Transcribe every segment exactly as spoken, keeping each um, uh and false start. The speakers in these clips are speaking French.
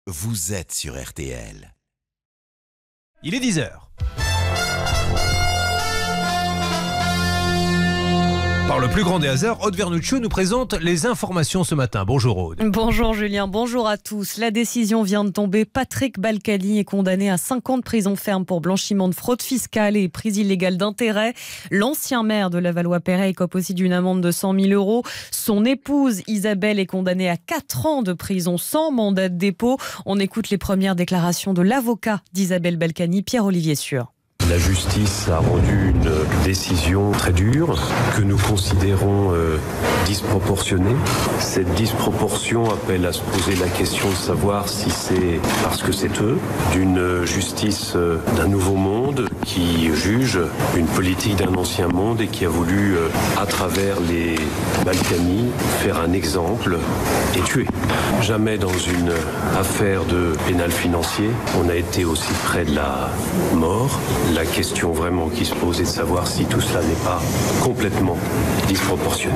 vous êtes sur R T L. Il est dix heures. Par le plus grand des hasards, Aude Vernuccio nous présente les informations ce matin. Bonjour Aude. Bonjour Julien, bonjour à tous. La décision vient de tomber. Patrick Balkany est condamné à cinq ans de prison ferme pour blanchiment de fraude fiscale et prise illégale d'intérêt. L'ancien maire de Levallois-Perret écope aussi d'une amende de cent mille euros. Son épouse Isabelle est condamnée à quatre ans de prison sans mandat de dépôt. On écoute les premières déclarations de l'avocat d'Isabelle Balkany, Pierre-Olivier Sûr. La justice a rendu une décision très dure que nous considérons euh, disproportionnée. Cette disproportion appelle à se poser la question de savoir si c'est parce que c'est eux, d'une justice euh, d'un nouveau monde qui juge une politique d'un ancien monde et qui a voulu, euh, à travers les Balkany, faire un exemple et tuer. Jamais dans une affaire de pénal financier, on a été aussi près de la mort. La question vraiment qui se pose est de savoir si tout cela n'est pas complètement disproportionné.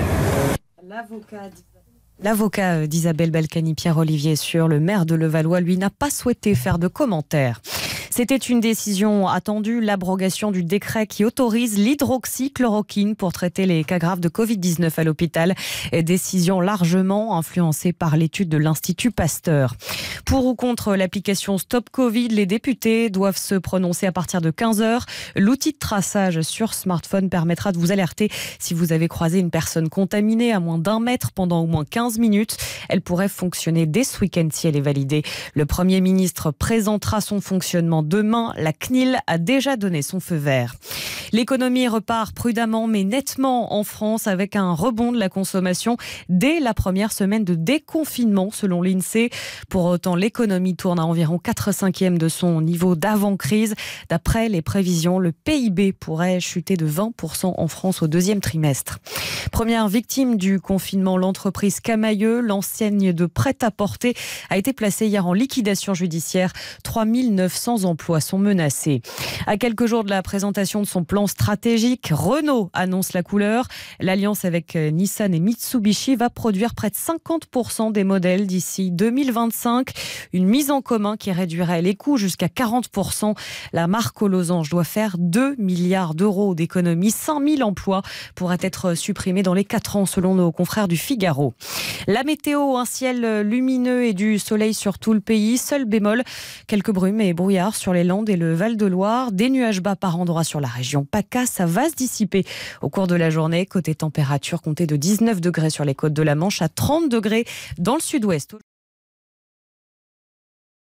L'avocat d'Isabelle Balkany, Pierre-Olivier Sûr, le maire de Levallois, lui, n'a pas souhaité faire de commentaires. C'était une décision attendue, l'abrogation du décret qui autorise l'hydroxychloroquine pour traiter les cas graves de covid dix-neuf à l'hôpital. Décision largement influencée par l'étude de l'Institut Pasteur. Pour ou contre l'application Stop Covid, les députés doivent se prononcer à partir de quinze heures. L'outil de traçage sur smartphone permettra de vous alerter si vous avez croisé une personne contaminée à moins d'un mètre pendant au moins quinze minutes. Elle pourrait fonctionner dès ce week-end si elle est validée. Le Premier ministre présentera son fonctionnement demain. La C N I L a déjà donné son feu vert. L'économie repart prudemment mais nettement en France avec un rebond de la consommation dès la première semaine de déconfinement selon l'INSEE. Pour autant, l'économie tourne à environ quatre cinquièmes de son niveau d'avant-crise. D'après les prévisions, le P I B pourrait chuter de vingt pour cent en France au deuxième trimestre. Première victime du confinement, l'entreprise Camaïeu, l'enseigne de prêt-à-porter, a été placée hier en liquidation judiciaire. trois mille neuf cents emplois sont menacés. À quelques jours de la présentation de son plan stratégique, Renault annonce la couleur. L'alliance avec Nissan et Mitsubishi va produire près de cinquante pour cent des modèles d'ici deux mille vingt-cinq. Une mise en commun qui réduirait les coûts jusqu'à quarante pour cent. La marque aux losanges doit faire deux milliards d'euros d'économies. cinq mille emplois pourraient être supprimés dans les quatre ans selon nos confrères du Figaro. La météo, un ciel lumineux et du soleil sur tout le pays. Seul bémol, quelques brumes et brouillards sur les Landes et le Val-de-Loire. Des nuages bas par endroits sur la région PACA. Ça va se dissiper au cours de la journée. Côté température, comptez de dix-neuf degrés sur les côtes de la Manche à trente degrés dans le sud-ouest.